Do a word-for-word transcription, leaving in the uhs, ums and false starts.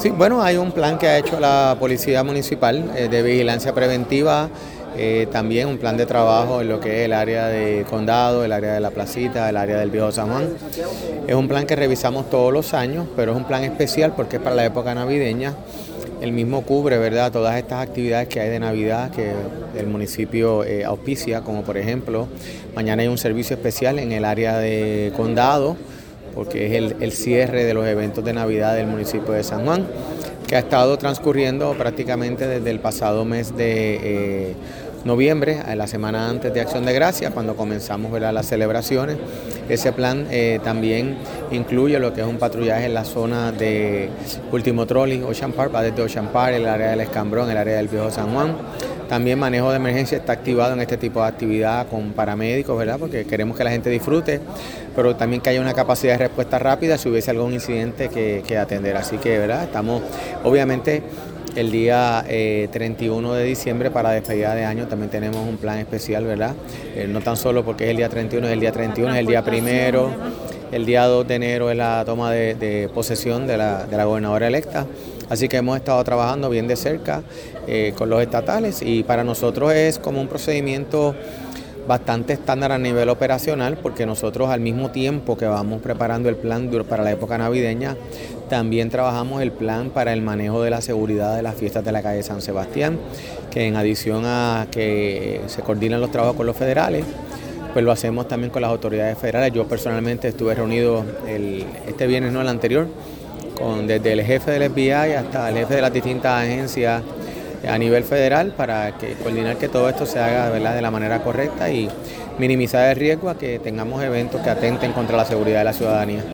Sí, bueno, hay un plan que ha hecho la Policía Municipal eh, de vigilancia preventiva, eh, también un plan de trabajo en lo que es el área de Condado, el área de La Placita, el área del Viejo San Juan. Es un plan que revisamos todos los años, pero es un plan especial porque es para la época navideña. El mismo cubre, ¿verdad?, todas estas actividades que hay de Navidad que el municipio eh, auspicia, como por ejemplo, mañana hay un servicio especial en el área de Condado, porque es el, el cierre de los eventos de Navidad del municipio de San Juan, que ha estado transcurriendo prácticamente desde el pasado mes de eh, noviembre, a la semana antes de Acción de Gracias, cuando comenzamos, ¿verdad?, las celebraciones. Ese plan eh, también incluye lo que es un patrullaje en la zona de Último Trolley, Ocean Park, va desde Ocean Park, el área del Escambrón, el área del Viejo San Juan. También manejo de emergencia está activado en este tipo de actividad con paramédicos, ¿verdad?, porque queremos que la gente disfrute, pero también que haya una capacidad de respuesta rápida si hubiese algún incidente que, que atender. Así que, ¿verdad?, estamos obviamente el día eh, treinta y uno de diciembre para despedida de año también tenemos un plan especial, ¿verdad? Eh, no tan solo porque es el día treinta y uno, es el día treinta y uno, es el día primero, el día dos de enero es la toma de, de posesión de la, de la gobernadora electa. Así que hemos estado trabajando bien de cerca eh, con los estatales y para nosotros es como un procedimiento bastante estándar a nivel operacional, porque nosotros al mismo tiempo que vamos preparando el plan para la época navideña, también trabajamos el plan para el manejo de la seguridad de las fiestas de la calle San Sebastián, que en adición a que se coordinan los trabajos con los federales, pues lo hacemos también con las autoridades federales. Yo personalmente estuve reunido el, este viernes, no el anterior, con desde el jefe del F B I hasta el jefe de las distintas agencias a nivel federal para que coordinar que todo esto se haga, ¿verdad?, de la manera correcta y minimizar el riesgo a que tengamos eventos que atenten contra la seguridad de la ciudadanía.